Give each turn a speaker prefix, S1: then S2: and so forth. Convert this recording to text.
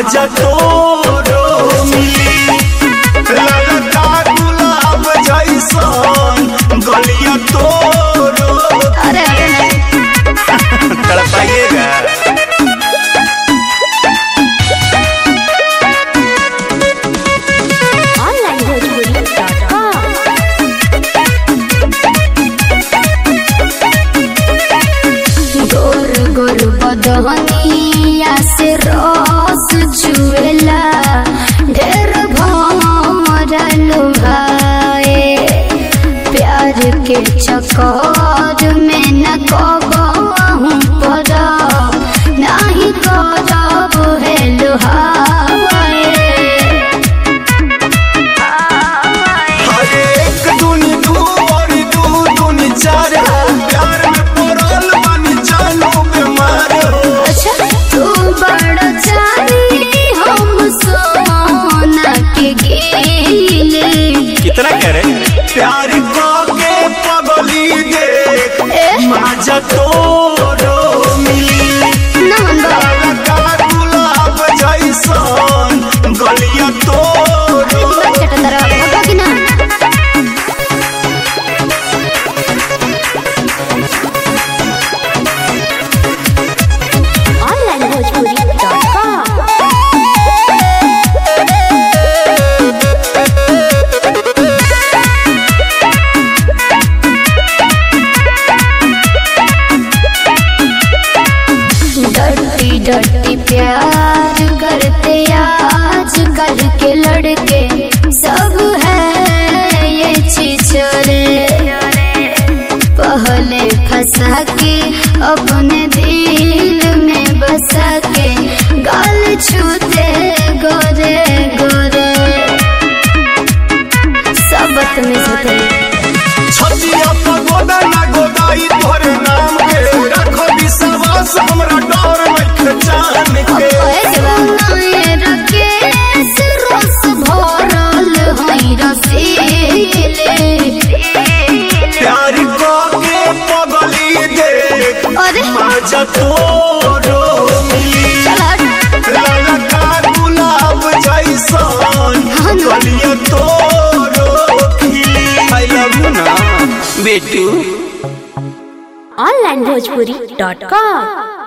S1: माजा तोरो मिली ललका गुलाब जैसन गलिया तोरो।
S2: अरे
S1: तड़पाइएगा।
S2: गोर गोर बदनिया से रस चुएला ढेर भरल भाए प्यार के चक्कर में न कबहू पड़ब नहीं करब है लोहाए।
S1: एक दूनी दू और दू दूनी चार प्यार में पड़ल बानी जानो बीमार।
S2: अच्छा तू बड़ा चांदी हम सोना के गिले
S1: कितना कह रहे प्यार के पगली देख माजा तोरो मिली ललका गुलाब जैसन गलिया तोरो।
S2: डटी डटी प्यार करते आज कल के लड़के सब है ये छिछोरे पहले फंसा के अपने दिल में बसा के गाल छूते गोरे गोरे सब बदतमीज होते।
S1: छतिया पगोदा ना गोदाई तोहर नाम के रखो विश्वास हमरा डर नहीं जान के। प्यार के पगली देख माजा तोरो मिली ललका गुलाब जैसन गलिया तोरो खिली। आई लव यू ना बेटू।
S3: onlinebhojpuri.com